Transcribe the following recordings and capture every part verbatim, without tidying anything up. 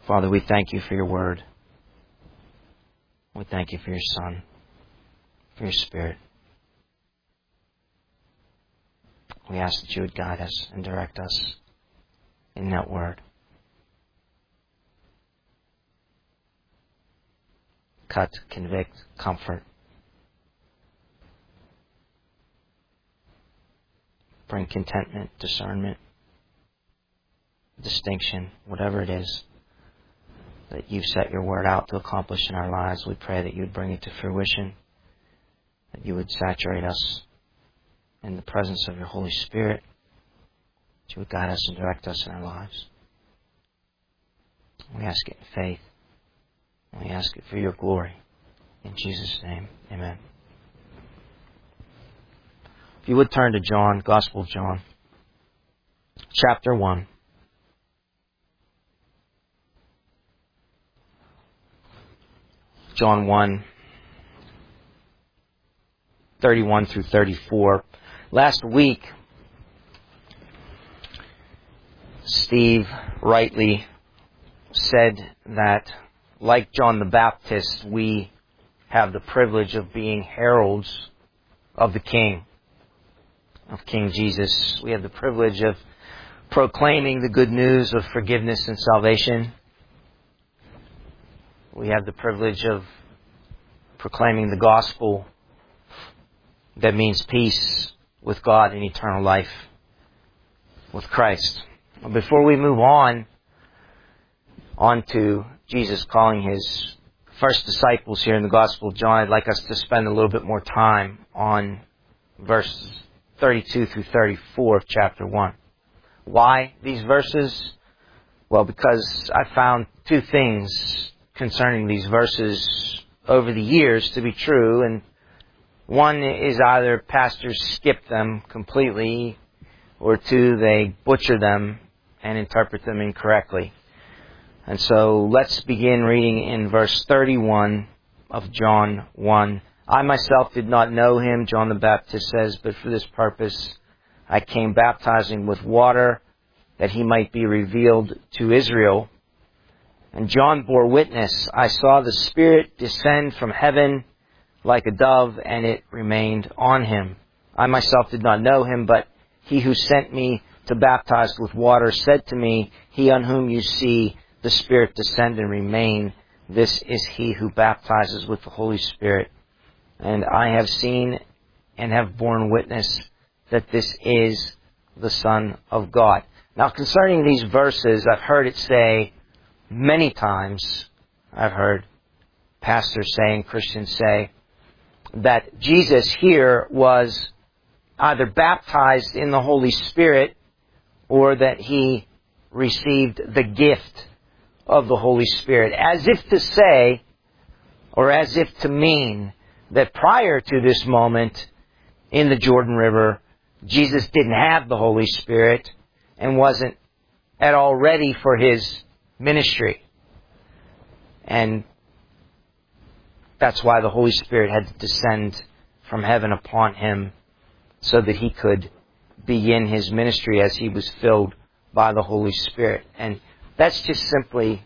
Father, we thank you for your word. We thank you for your Son, for your Spirit. We ask that you would guide us and direct us in that word. Cut, convict, comfort. Bring contentment, discernment, distinction, whatever it is that you've set your word out to accomplish in our lives. We pray that you would bring it to fruition, that you would saturate us in the presence of your Holy Spirit, that you would guide us and direct us in our lives. We ask it in faith. We ask it for your glory. In Jesus' name, amen. If you would turn to John, Gospel of John, chapter one. John one, thirty-one through thirty-four. Last week, Steve rightly said that, like John the Baptist, we have the privilege of being heralds of the King, of King Jesus. We have the privilege of proclaiming the good news of forgiveness and salvation. We have the privilege of proclaiming the gospel that means peace with God and eternal life with Christ. Before we move on, on to Jesus calling his first disciples here in the Gospel of John, I'd like us to spend a little bit more time on verses thirty-two through thirty-four of chapter one. Why these verses? Well, because I found two things concerning these verses over the years to be true, and one is either pastors skip them completely, or two, they butcher them and interpret them incorrectly. And so let's begin reading in verse thirty-one of John one. I myself did not know him, John the Baptist says, but for this purpose I came baptizing with water, that he might be revealed to Israel. And John bore witness, I saw the Spirit descend from heaven like a dove, and it remained on him. I myself did not know him, but he who sent me to baptize with water said to me, he on whom you see the Spirit descend and remain, this is he who baptizes with the Holy Spirit. And I have seen and have borne witness that this is the Son of God. Now, concerning these verses, I've heard it say many times, I've heard pastors say and Christians say, that Jesus here was either baptized in the Holy Spirit or that he received the gift of the Holy Spirit, as if to say, or as if to mean, that prior to this moment in the Jordan River, Jesus didn't have the Holy Spirit and wasn't at all ready for his ministry. And that's why the Holy Spirit had to descend from heaven upon him so that he could begin his ministry as he was filled by the Holy Spirit. And that's just simply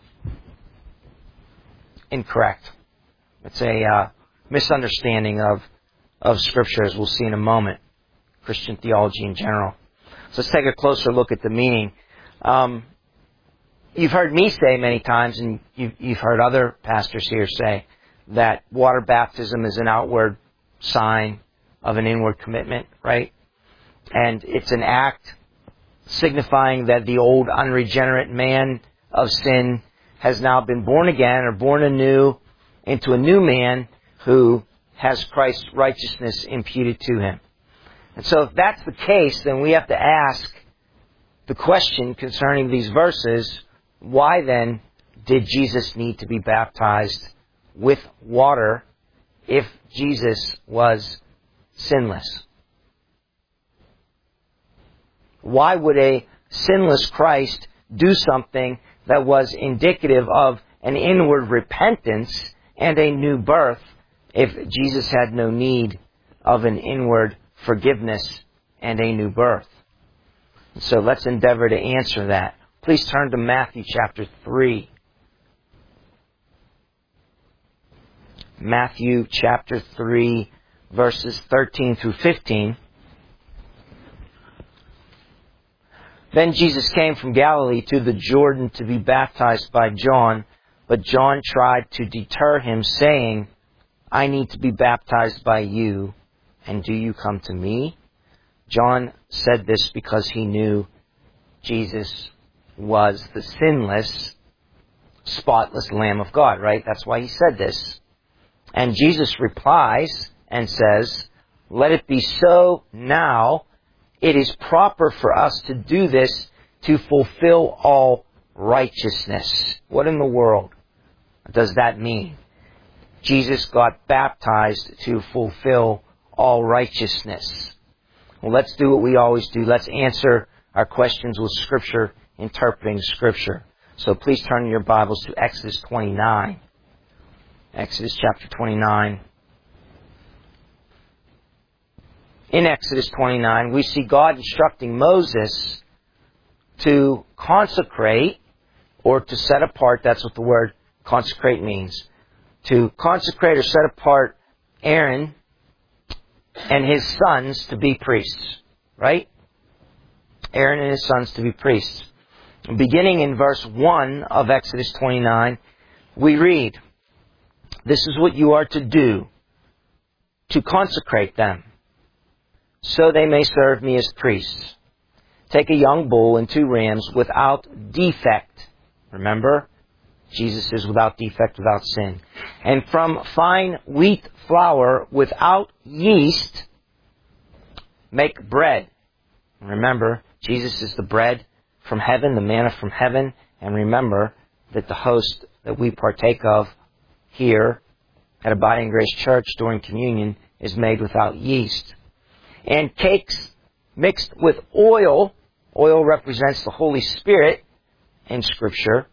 incorrect. It's a uh, misunderstanding of, of Scripture, as we'll see in a moment. Christian theology in general. So let's take a closer look at the meaning. Um, you've heard me say many times, and you've, you've heard other pastors here say, that water baptism is an outward sign of an inward commitment, right? And it's an act signifying that the old unregenerate man of sin has now been born again or born anew into a new man who has Christ's righteousness imputed to him. And so if that's the case, then we have to ask the question concerning these verses, why then did Jesus need to be baptized with water if Jesus was sinless? Why would a sinless Christ do something that was indicative of an inward repentance and a new birth if Jesus had no need of an inward forgiveness and a new birth? So let's endeavor to answer that. Please turn to Matthew chapter three. Matthew chapter three, verses thirteen through fifteen. Then Jesus came from Galilee to the Jordan to be baptized by John, but John tried to deter him, saying, I need to be baptized by you, and do you come to me? John said this because he knew Jesus was the sinless, spotless Lamb of God, right? That's why he said this. And Jesus replies and says, let it be so now. It is proper for us to do this to fulfill all righteousness. What in the world does that mean? Jesus got baptized to fulfill all righteousness. Well, let's do what we always do. Let's answer our questions with Scripture, interpreting Scripture. So please turn your Bibles to Exodus twenty-nine. Exodus chapter twenty-nine. In Exodus twenty-nine, we see God instructing Moses to consecrate, or to set apart. That's what the word consecrate means. To consecrate or set apart Aaron and his sons to be priests. Right? Aaron and his sons to be priests. Beginning in verse one of Exodus twenty-nine, we read, this is what you are to do, to consecrate them, so they may serve me as priests. Take a young bull and two rams without defect. Remember, Jesus is without defect, without sin. And from fine wheat flour without yeast, make bread. Remember, Jesus is the bread from heaven, the manna from heaven. And remember that the host that we partake of here at Abiding Grace Church during communion is made without yeast. And cakes mixed with oil. Oil represents the Holy Spirit in Scripture.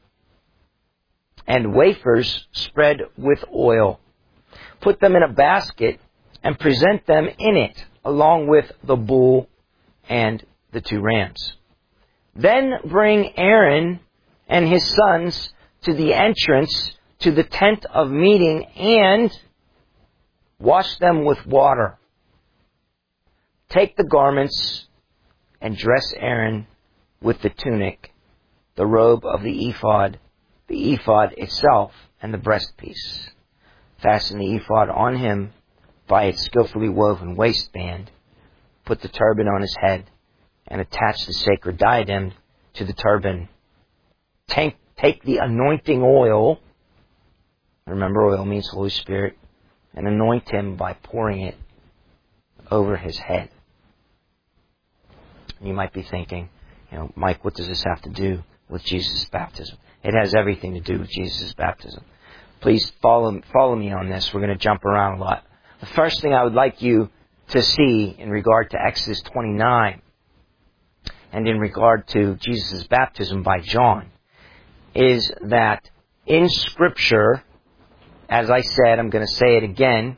And wafers spread with oil. Put them in a basket and present them in it, along with the bull and the two rams. Then bring Aaron and his sons to the entrance to the tent of meeting and wash them with water. Take the garments and dress Aaron with the tunic, the robe of the ephod, the ephod itself, and the breastpiece. Fasten the ephod on him by its skillfully woven waistband. Put the turban on his head and attach the sacred diadem to the turban. Take, take the anointing oil, remember oil means Holy Spirit, and anoint him by pouring it over his head. You might be thinking, you know, Mike, what does this have to do with Jesus' baptism? It has everything to do with Jesus' baptism. Please follow, follow me on this. We're going to jump around a lot. The first thing I would like you to see in regard to Exodus twenty-nine and in regard to Jesus' baptism by John is that in Scripture, as I said, I'm going to say it again,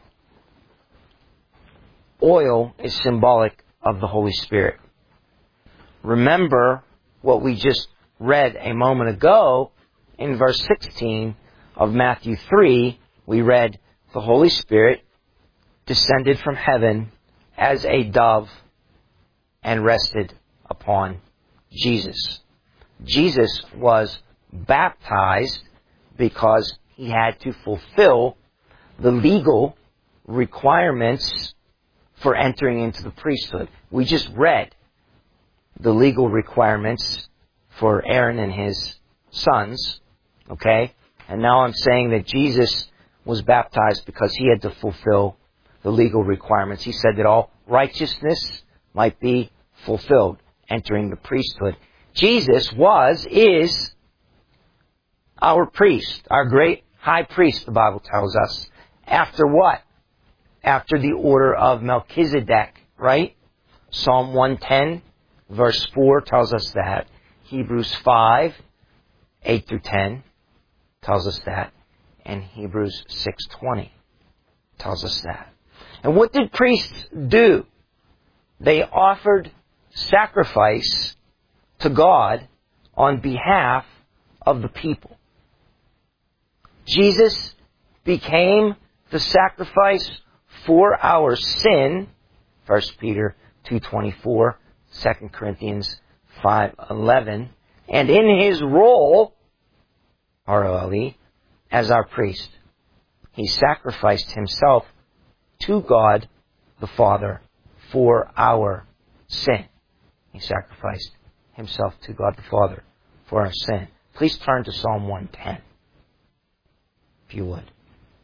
oil is symbolic of the Holy Spirit. Remember what we just read a moment ago in verse sixteen of Matthew three. We read, the Holy Spirit descended from heaven as a dove and rested upon Jesus. Jesus was baptized because he had to fulfill the legal requirements for entering into the priesthood. We just read the legal requirements for Aaron and his sons, okay? And now I'm saying that Jesus was baptized because he had to fulfill the legal requirements. He said that all righteousness might be fulfilled, entering the priesthood. Jesus was, is our priest, our great high priest, the Bible tells us. After what? After the order of Melchizedek, right? Psalm one ten, verse four tells us that. Hebrews five, eight through ten tells us that. And Hebrews six twenty tells us that. And what did priests do? They offered sacrifice to God on behalf of the people. Jesus became the sacrifice for our sin, First Peter two twenty-four, Second Corinthians five eleven, and in His role, R O L E, as our priest, He sacrificed Himself to God the Father for our sin. He sacrificed Himself to God the Father for our sin. Please turn to Psalm one ten, if you would.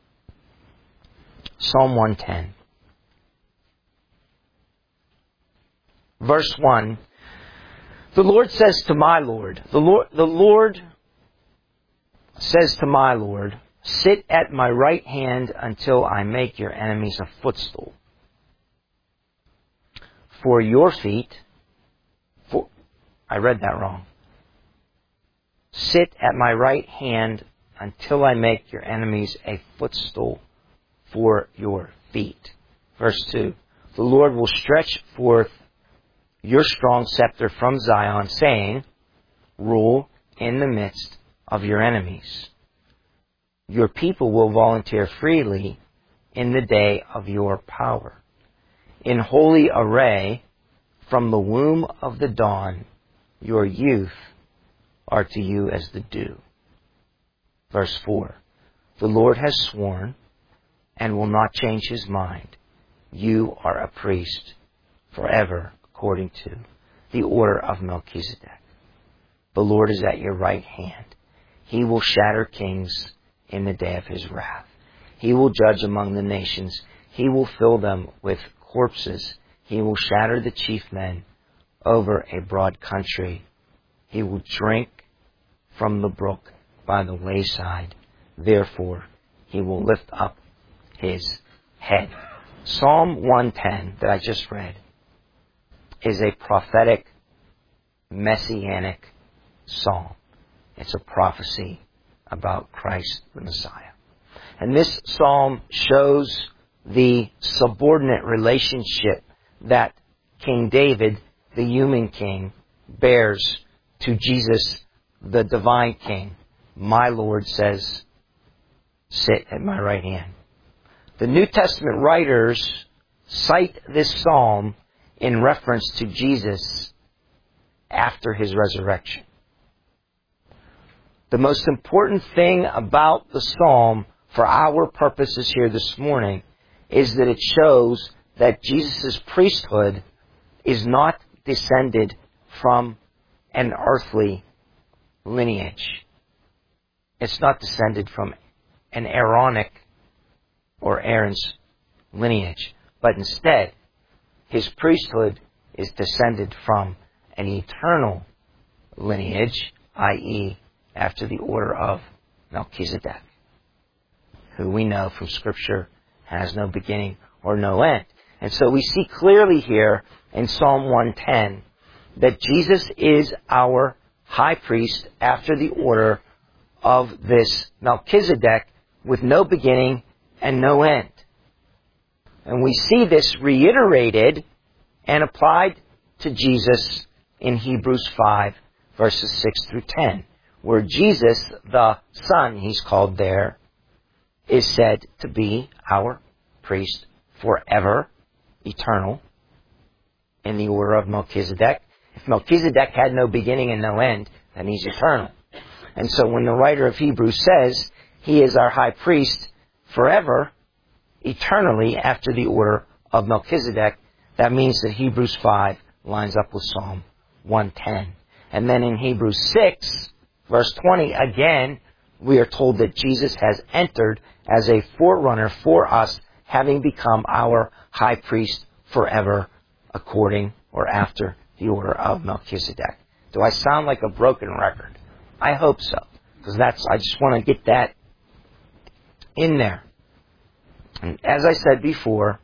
Psalm one ten. Verse one. The Lord says to my Lord, the Lord, the Lord says to my Lord, sit at my right hand until I make your enemies a footstool. For your feet, for, I read that wrong. Sit at my right hand until I make your enemies a footstool for your feet. Verse two. The Lord will stretch forth your strong scepter from Zion, saying, rule in the midst of your enemies. Your people will volunteer freely in the day of your power. In holy array, from the womb of the dawn, your youth are to you as the dew. Verse four. The Lord has sworn and will not change His mind. You are a priest forever, according to the order of Melchizedek. The Lord is at your right hand. He will shatter kings in the day of His wrath. He will judge among the nations. He will fill them with corpses. He will shatter the chief men over a broad country. He will drink from the brook by the wayside. Therefore, He will lift up His head. Psalm one ten that I just read is a prophetic, messianic psalm. It's a prophecy about Christ the Messiah. And this psalm shows the subordinate relationship that King David, the human king, bears to Jesus, the divine king. My Lord says, sit at my right hand. The New Testament writers cite this psalm in reference to Jesus after His resurrection. The most important thing about the psalm for our purposes here this morning is that it shows that Jesus' priesthood is not descended from an earthly lineage. It's not descended from an Aaronic or Aaron's lineage, but instead, His priesthood is descended from an eternal lineage, that is, after the order of Melchizedek, who we know from Scripture has no beginning or no end. And so we see clearly here in Psalm one ten that Jesus is our high priest after the order of this Melchizedek with no beginning and no end. And we see this reiterated and applied to Jesus in Hebrews five, verses six through ten, where Jesus, the Son, He's called there, is said to be our priest forever, eternal, in the order of Melchizedek. If Melchizedek had no beginning and no end, then He's eternal. And so when the writer of Hebrews says He is our high priest forever, eternally, after the order of Melchizedek, that means that Hebrews five lines up with Psalm one ten. And then in Hebrews six, verse twenty, again, we are told that Jesus has entered as a forerunner for us, having become our high priest forever, according or after the order of Melchizedek. Do I sound like a broken record? I hope so, because that's, I just want to get that in there. And as I said before,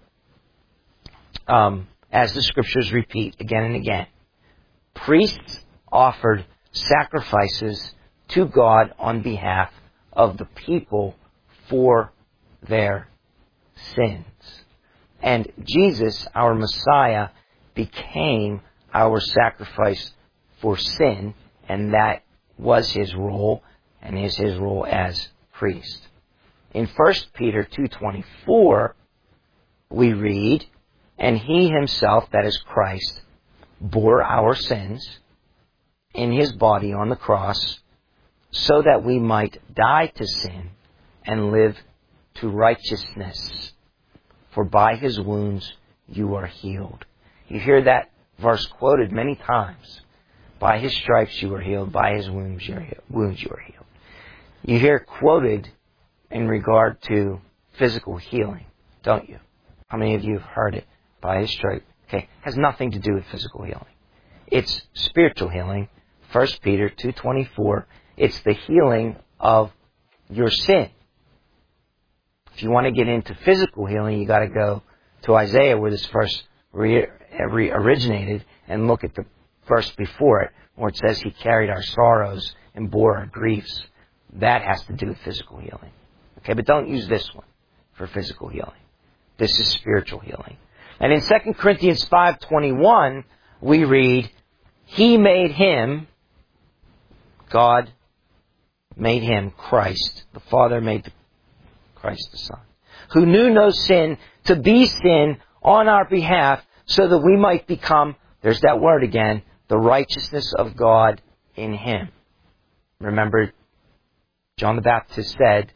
um, as the Scriptures repeat again and again, priests offered sacrifices to God on behalf of the people for their sins. And Jesus, our Messiah, became our sacrifice for sin, and that was His role, and is His role as priest. In First Peter two twenty-four, we read, "And He Himself," that is Christ, "bore our sins in His body on the cross, so that we might die to sin and live to righteousness. For by His wounds you are healed." You hear that verse quoted many times. By His stripes you are healed. By His wounds you are healed. Wounds you are healed. You hear it quoted in regard to physical healing, don't you? How many of you have heard it? By His stripes. Okay, has nothing to do with physical healing. It's spiritual healing. First Peter two twenty-four. It's the healing of your sin. If you want to get into physical healing, you got to go to Isaiah, where this verse re- re- originated, and look at the verse before it, where it says He carried our sorrows and bore our griefs. That has to do with physical healing. Okay, but don't use this one for physical healing. This is spiritual healing. And in Second Corinthians five twenty-one, we read, "He made Him," God made Him, Christ. The Father made the Christ the Son, "who knew no sin, to be sin on our behalf, so that we might become," there's that word again, "the righteousness of God in Him." Remember, John the Baptist said,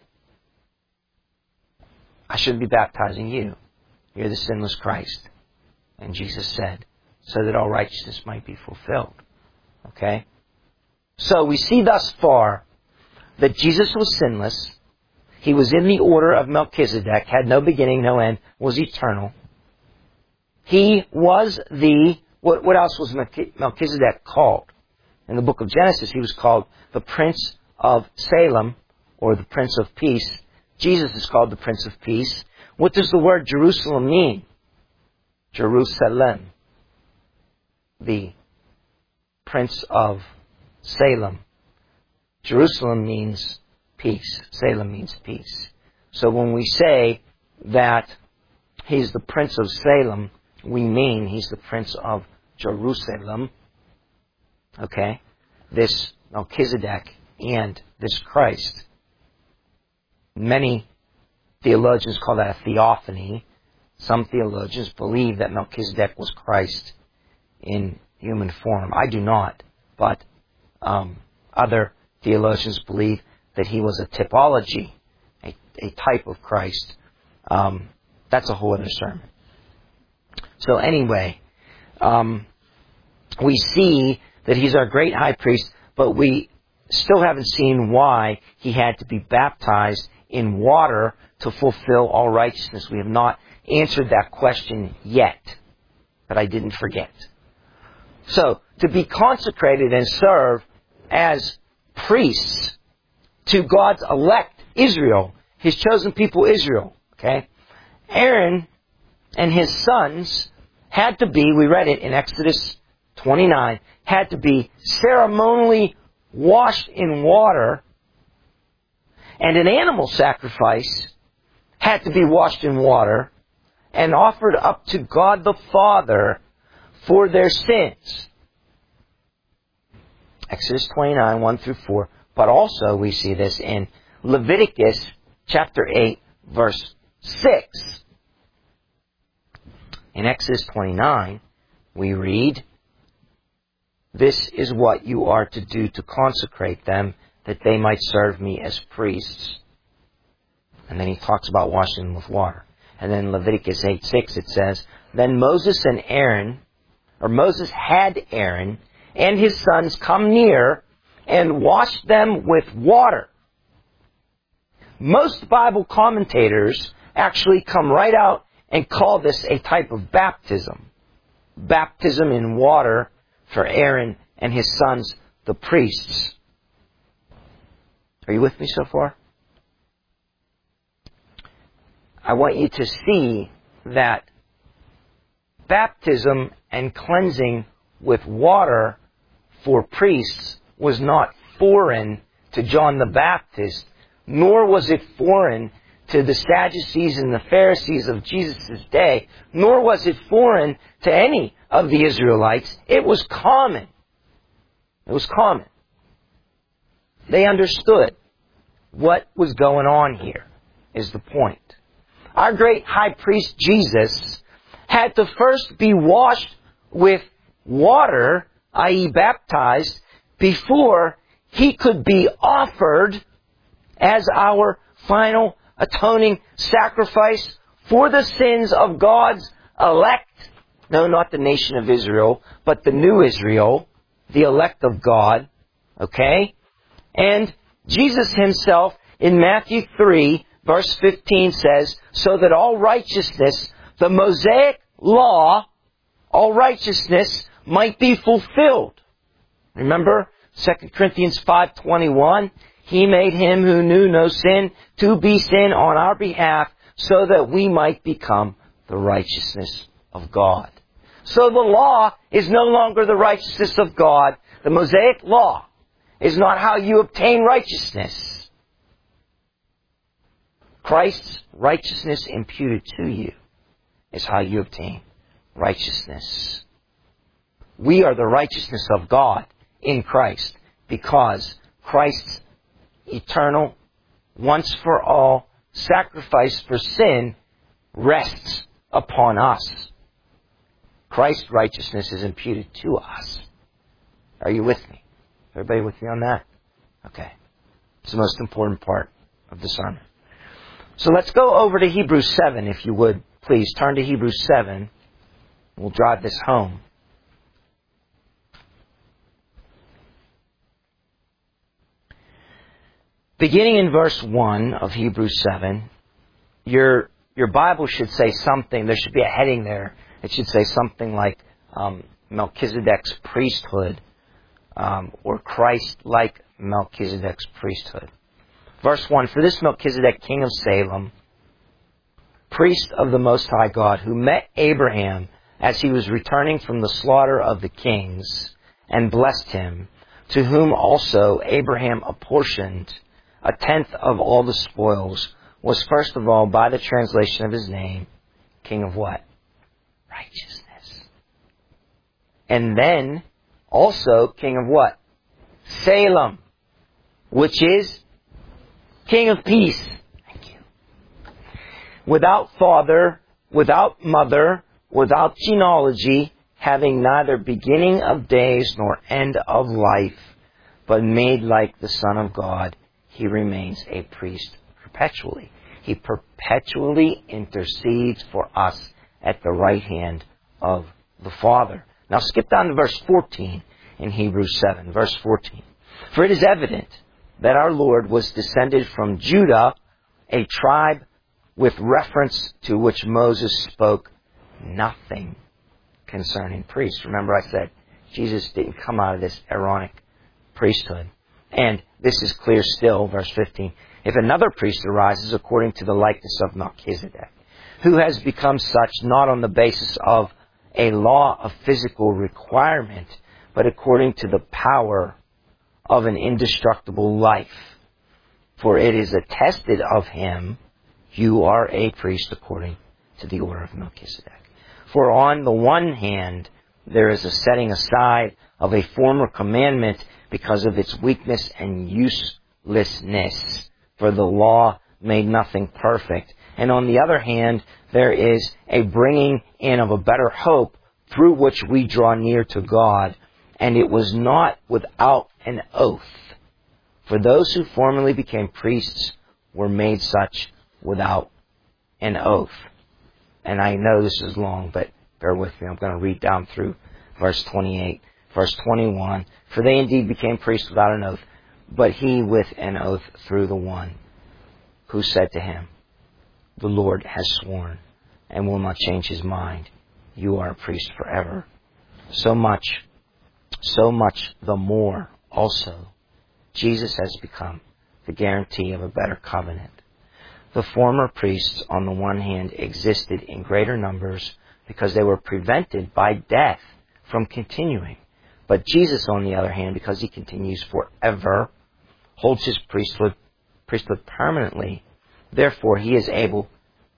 "I shouldn't be baptizing you. You're the sinless Christ." And Jesus said, "So that all righteousness might be fulfilled." Okay? So we see thus far that Jesus was sinless. He was in the order of Melchizedek, had no beginning, no end, was eternal. He was the, what, what else was Melchizedek called? In the book of Genesis, he was called the Prince of Salem, or the Prince of Peace. Jesus is called the Prince of Peace. What does the word Jerusalem mean? Jerusalem. The Prince of Salem. Jerusalem means peace. Salem means peace. So when we say that He's the Prince of Salem, we mean He's the Prince of Jerusalem. Okay? This Melchizedek and this Christ. Many theologians call that a theophany. Some theologians believe that Melchizedek was Christ in human form. I do not, but um, other theologians believe that he was a typology, a, a type of Christ. Um, that's a whole other sermon. So anyway, um, we see that He's our great high priest, but we still haven't seen why He had to be baptized in water to fulfill all righteousness. We have not answered that question yet, but I didn't forget. So, to be consecrated and serve as priests to God's elect Israel, His chosen people Israel, okay? Aaron and his sons had to be, we read it in Exodus twenty-nine, had to be ceremonially washed in water, and an animal sacrifice had to be washed in water and offered up to God the Father for their sins. Exodus twenty-nine, one through four. But also we see this in Leviticus chapter eight, verse six. In Exodus twenty-nine, we read, "This is what you are to do to consecrate them, that they might serve me as priests." And then he talks about washing them with water. And then in Leviticus eight six it says, "Then Moses and Aaron, or Moses had Aaron and his sons come near and wash them with water." Most Bible commentators actually come right out and call this a type of baptism. Baptism in water for Aaron and his sons, the priests. Are you with me so far? I want you to see that baptism and cleansing with water for priests was not foreign to John the Baptist, nor was it foreign to the Sadducees and the Pharisees of Jesus' day, nor was it foreign to any of the Israelites. It was common. It was common. They understood what was going on here. is the point. Our great high priest Jesus had to first be washed with water, that is baptized, before he could be offered as our final atoning sacrifice for the sins of God's elect. No, not the nation of Israel, but the new Israel, the elect of God. Okay? And Jesus himself in Matthew three, verse fifteen says, so that all righteousness, the Mosaic law, all righteousness might be fulfilled. Remember Second Corinthians five twenty-one? He made him who knew no sin to be sin on our behalf so that we might become the righteousness of God. So the law is no longer the righteousness of God. The Mosaic law is not how you obtain righteousness. Christ's righteousness imputed to you is how you obtain righteousness. We are the righteousness of God in Christ because Christ's eternal, once for all sacrifice for sin rests upon us. Christ's righteousness is imputed to us. Are you with me? Everybody with me on that? Okay. It's the most important part of the sermon. So let's go over to Hebrews seven, if you would. Please turn to Hebrews seven. We'll drive this home. Beginning in verse one of Hebrews seven, your your Bible should say something. There should be a heading there. It should say something like um, Melchizedek's priesthood um, or Christ-like Melchizedek's priesthood. Verse one, for this Melchizedek, king of Salem, priest of the Most High God, who met Abraham as he was returning from the slaughter of the kings and blessed him, to whom also Abraham apportioned a tenth of all the spoils, was first of all, by the translation of his name, king of what? Righteousness. And then also king of what? Salem, which is king of peace. Thank you. Without father, without mother, without genealogy, having neither beginning of days nor end of life, but made like the Son of God, he remains a priest perpetually. He perpetually intercedes for us at the right hand of the Father. Now skip down to verse fourteen in Hebrews seven. Verse fourteen. For it is evident that our Lord was descended from Judah, a tribe with reference to which Moses spoke nothing concerning priests. Remember I said Jesus didn't come out of this Aaronic priesthood. And this is clear still, verse fifteen. If another priest arises according to the likeness of Melchizedek, who has become such not on the basis of a law of physical requirement, but according to the power of an indestructible life. For it is attested of him, you are a priest according to the order of Melchizedek. For on the one hand, there is a setting aside of a former commandment because of its weakness and uselessness, for the law made nothing perfect. And on the other hand, there is a bringing in of a better hope through which we draw near to God. And it was not without an oath. For those who formerly became priests were made such without an oath. And I know this is long, but bear with me. I'm going to read down through verse twenty-eight. Verse twenty-one, for they indeed became priests without an oath, but he with an oath through the one who said to him, the Lord has sworn and will not change his mind. You are a priest forever. So much, so much the more also, Jesus has become the guarantee of a better covenant. The former priests, on the one hand, existed in greater numbers because they were prevented by death from continuing. But Jesus, on the other hand, because he continues forever, holds his priesthood, priesthood permanently. Therefore, he is able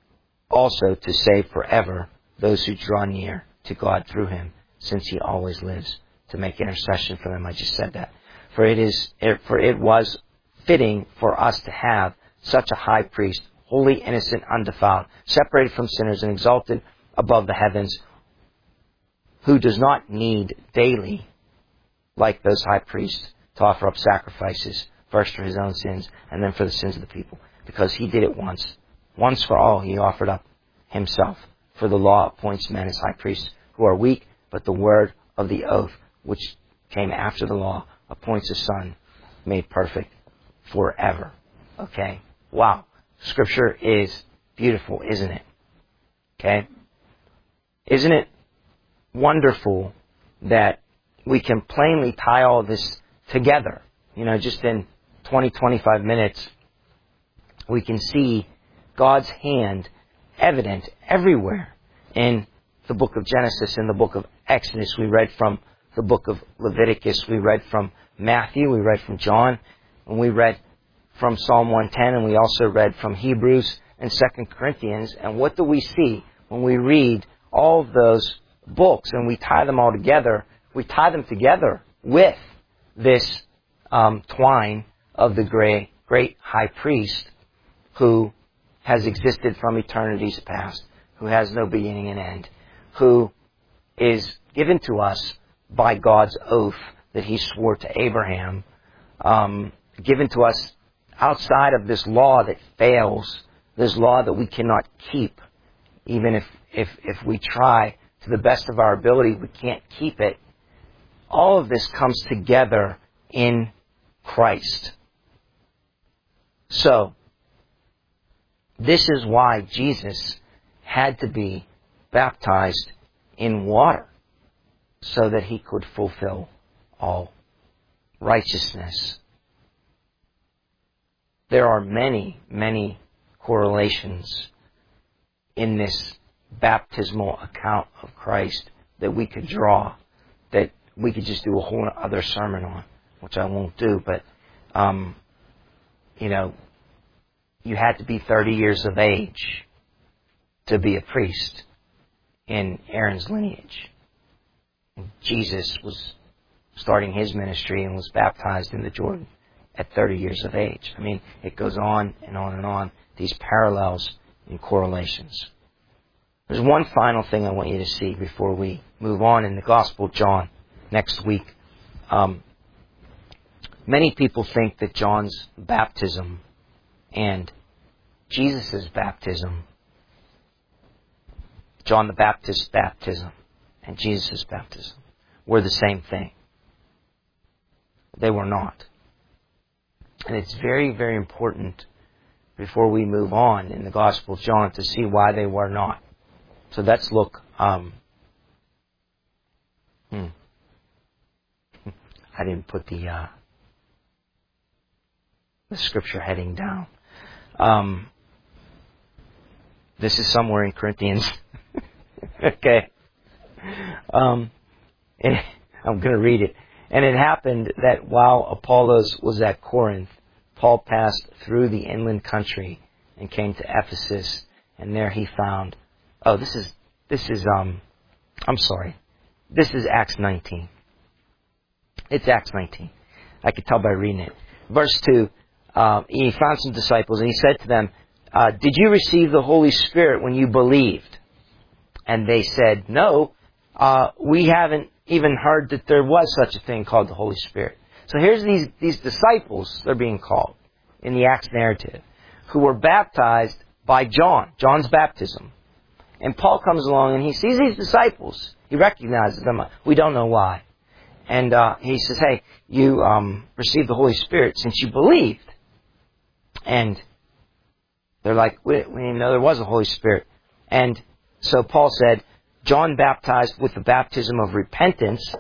also to save forever those who draw near to God through him, since he always lives to make intercession for them. I just said that. For it is, for it was fitting for us to have such a high priest holy, innocent, undefiled, separated from sinners and exalted above the heavens, who does not need daily, like those high priests, to offer up sacrifices, first for his own sins and then for the sins of the people. Because he did it once. Once for all he offered up himself. For the law appoints men as high priests who are weak, but the word of the oath, which came after the law, appoints a son made perfect forever. Okay? Wow. Scripture is beautiful, isn't it? Okay? Isn't it wonderful that we can plainly tie all this together? You know, just in twenty, twenty-five minutes, we can see God's hand evident everywhere. In the book of Genesis, in the book of Exodus, we read from the book of Leviticus, we read from Matthew, we read from John, and we read from Psalm one ten, and we also read from Hebrews and Second Corinthians. And what do we see when we read all of those books and we tie them all together? We tie them together with this um, twine of the great, great high priest who has existed from eternity's past, who has no beginning and end, who is given to us by God's oath that he swore to Abraham, um, given to us outside of this law that fails, this law that we cannot keep. Even if, if, if we try to the best of our ability, we can't keep it. All of this comes together in Christ. So, this is why Jesus had to be baptized in water, so that he could fulfill all righteousness. There are many, many correlations in this baptismal account of Christ that we could draw, that we could just do a whole other sermon on, which I won't do, but, um, you know, you had to be thirty years of age to be a priest in Aaron's lineage. And Jesus was starting his ministry and was baptized in the Jordan at thirty years of age. I mean, it goes on and on and on, these parallels and correlations. There's one final thing I want you to see before we move on in the Gospel of John next week. Um, many people think that John's baptism and Jesus' baptism, John the Baptist's baptism and Jesus' baptism, were the same thing. They were not. And it's very, very important before we move on in the Gospel of John to see why they were not. So let's look. Um, hmm. I didn't put the uh, the scripture heading down. Um, this is somewhere in Corinthians. Okay. Um, and I'm going to read it. And it happened that while Apollos was at Corinth, Paul passed through the inland country and came to Ephesus, and there he found. Oh, this is this is um, I'm sorry, this is Acts nineteen. It's Acts nineteen. I could tell by reading it. Verse two. Uh, he found some disciples, and he said to them, uh, "Did you receive the Holy Spirit when you believed?" And they said, "No, uh, we haven't even heard that there was such a thing called the Holy Spirit." So here's these, these disciples, they're being called in the Acts narrative, who were baptized by John, John's baptism. And Paul comes along and he sees these disciples. He recognizes them. We don't know why. And uh, he says, "Hey, you um, received the Holy Spirit since you believed." And they're like, we, we didn't know there was a Holy Spirit. And so Paul said, John baptized with the baptism of repentance,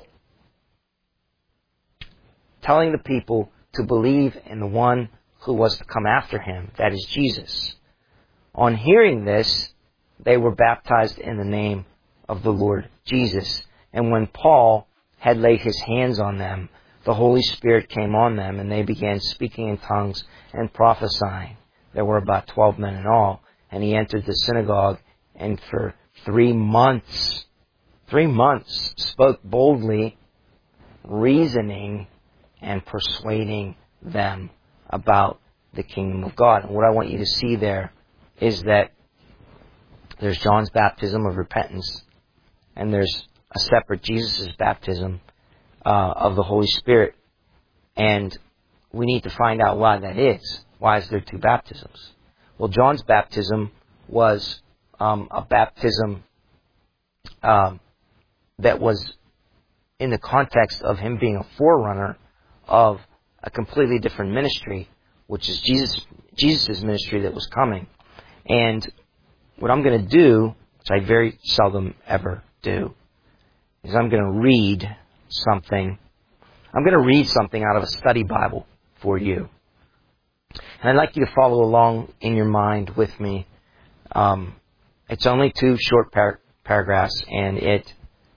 telling the people to believe in the one who was to come after him, that is Jesus. On hearing this, they were baptized in the name of the Lord Jesus. And when Paul had laid his hands on them, the Holy Spirit came on them, and they began speaking in tongues and prophesying. There were about twelve men in all. And he entered the synagogue, and for three months, three months, spoke boldly, reasoning and persuading them about the kingdom of God. And what I want you to see there is that there's John's baptism of repentance, and there's a separate Jesus' baptism uh, of the Holy Spirit. And we need to find out why that is. Why is there two baptisms? Well, John's baptism was um, a baptism um, that was in the context of him being a forerunner of a completely different ministry, which is Jesus Jesus' ministry that was coming. And what I'm going to do, which I very seldom ever do, is I'm going to read something. I'm going to read something out of a study Bible for you. And I'd like you to follow along in your mind with me. Um, it's only two short par- paragraphs, and it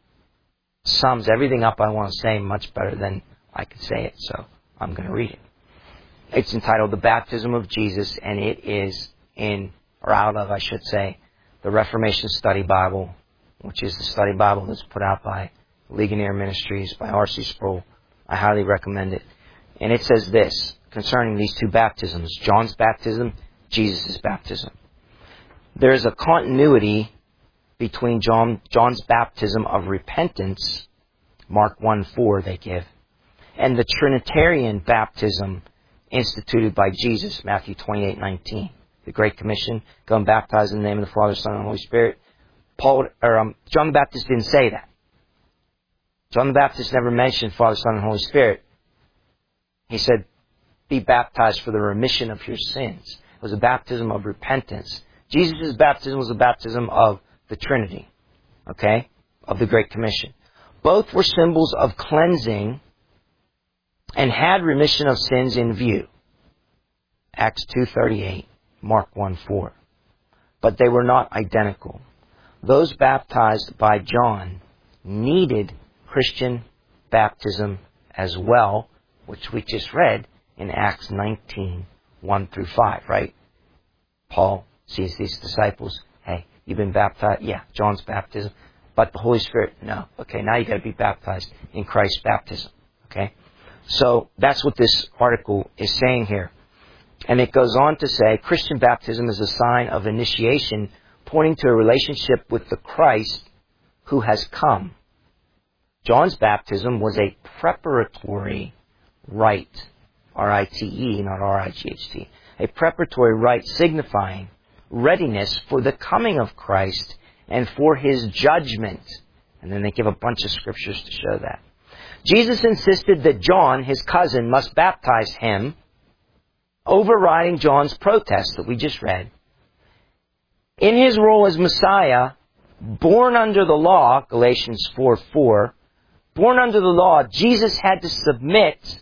sums everything up I want to say much better than I could say it. So I'm going to read it. It's entitled The Baptism of Jesus, and it is in, or out of, I should say, the Reformation Study Bible, which is the study Bible that's put out by Ligonier Ministries, by R C Sproul. I highly recommend it. And it says this, concerning these two baptisms, John's baptism, Jesus' baptism. There is a continuity between John, John's baptism of repentance, Mark one four they give, and the Trinitarian baptism instituted by Jesus, Matthew twenty-eight nineteen. The Great Commission, go and baptize in the name of the Father, Son, and Holy Spirit. Paul, or um, John the Baptist didn't say that. John the Baptist never mentioned Father, Son, and Holy Spirit. He said, be baptized for the remission of your sins. It was a baptism of repentance. Jesus' baptism was a baptism of the Trinity, okay, of the Great Commission. Both were symbols of cleansing and had remission of sins in view. Acts two thirty-eight, Mark one four. But they were not identical. Those baptized by John needed Christian baptism as well, which we just read in Acts nineteen, one through five, right? Paul sees these disciples. Hey, you've been baptized? Yeah, John's baptism. But the Holy Spirit? No. Okay, now you've got to be baptized in Christ's baptism. Okay? So that's what this article is saying here. And it goes on to say, Christian baptism is a sign of initiation pointing to a relationship with the Christ who has come. John's baptism was a preparatory rite, R I T E, not R I G H T, a preparatory rite signifying readiness for the coming of Christ and for His judgment. And then they give a bunch of scriptures to show that. Jesus insisted that John, his cousin, must baptize him, overriding John's protest that we just read. In his role as Messiah, born under the law, Galatians four four, born under the law, Jesus had to submit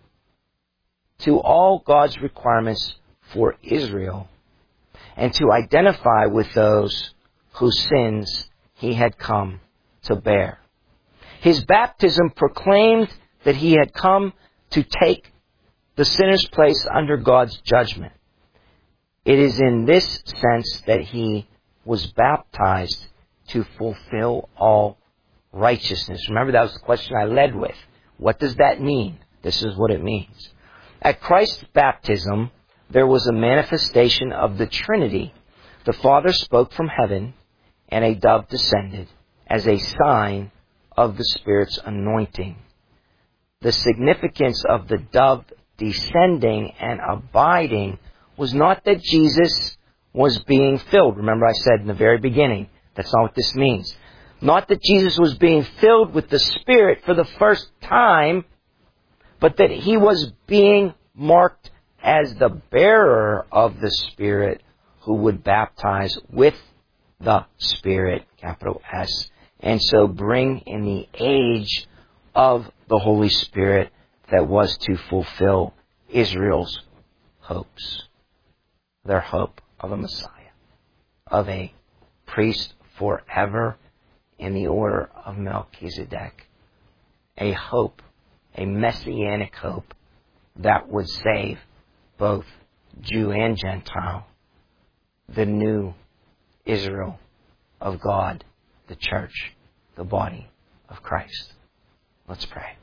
to all God's requirements for Israel and to identify with those whose sins He had come to bear. His baptism proclaimed that He had come to take the sinner's place under God's judgment. It is in this sense that He was baptized to fulfill all righteousness. Remember, that was the question I led with. What does that mean? This is what it means. At Christ's baptism, there was a manifestation of the Trinity. The Father spoke from heaven, and a dove descended as a sign of the Spirit's anointing. The significance of the dove descending and abiding was not that Jesus was being filled. Remember, I said in the very beginning, that's not what this means. Not that Jesus was being filled with the Spirit for the first time, but that He was being marked as the bearer of the Spirit who would baptize with the Spirit, capital S, and so bring in the age of the Holy Spirit that was to fulfill Israel's hopes. Their hope of a Messiah, of a priest forever in the order of Melchizedek. A hope, a messianic hope that would save both Jew and Gentile, the new Israel of God, the church, the body of Christ. Let's pray.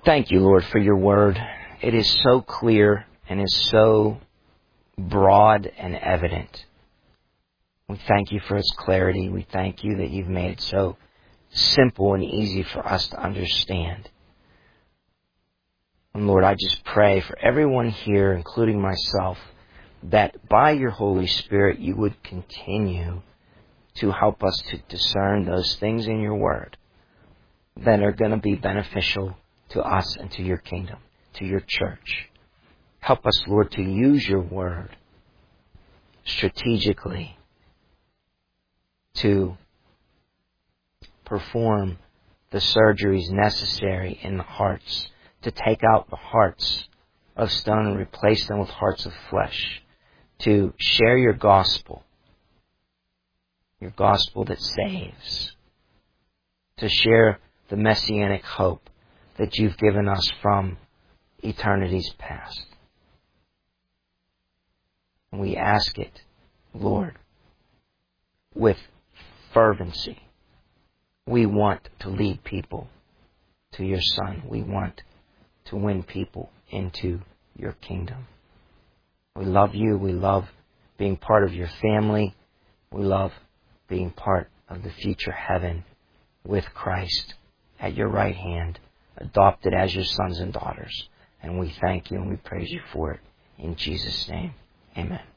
Thank you, Lord, for your word. It is so clear and is so broad and evident. We thank you for its clarity. We thank you that you've made it so simple and easy for us to understand. And Lord, I just pray for everyone here, including myself, that by your Holy Spirit you would continue to help us to discern those things in your word that are going to be beneficial to us and to your kingdom, to your church. Help us, Lord, to use your word strategically to perform the surgeries necessary in the hearts, to take out the hearts of stone and replace them with hearts of flesh, to share your gospel, your gospel that saves, to share the messianic hope that you've given us from eternity's past. And we ask it, Lord, with fervency. We want to lead people to your Son. We want to win people into your kingdom. We love you. We love being part of your family. We love being part of the future heaven with Christ at your right hand, adopted as your sons and daughters. And we thank you and we praise you for it. In Jesus' name, amen.